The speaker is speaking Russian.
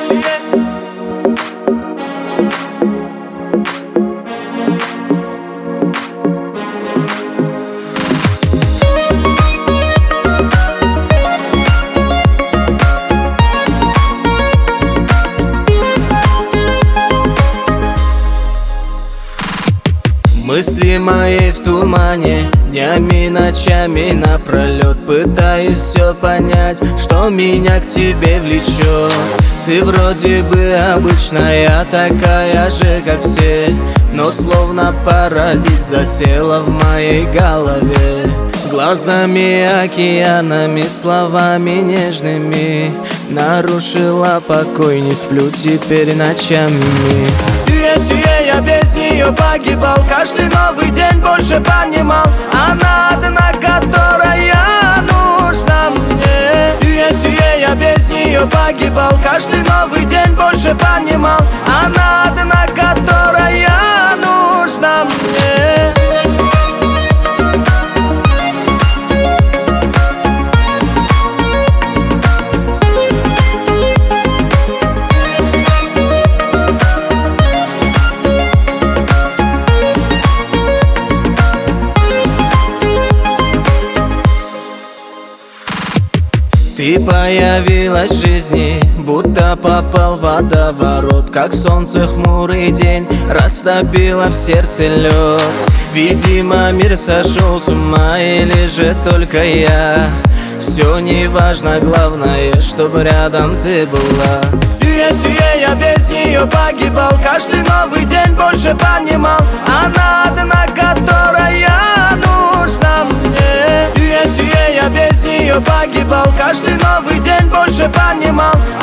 Мысли мои в тумане, днями, ночами напролет пытаюсь все понять, что меня к тебе влечет. Ты вроде бы обычная, такая же, как все, но словно паразит засела в моей голове. Глазами, океанами, словами нежными нарушила покой, не сплю теперь ночами. Сие, я без нее погибал, каждый новый день больше понимал, она одна, которая нужна мне. Сие, я без нее погибал, каждый новый день больше понимал, она одна, которая нужна мне. Ты появилась в жизни, будто попал в водоворот, как солнце хмурый день растопило в сердце лед. Видимо, мир сошел с ума, или же только я. Все не важно, главное, чтобы рядом ты была. Сие, я без нее погибал, каждый новый день больше понимал, она одна, которая нужна мне. Сие, я без нее погибал, каждый новый день больше понимал,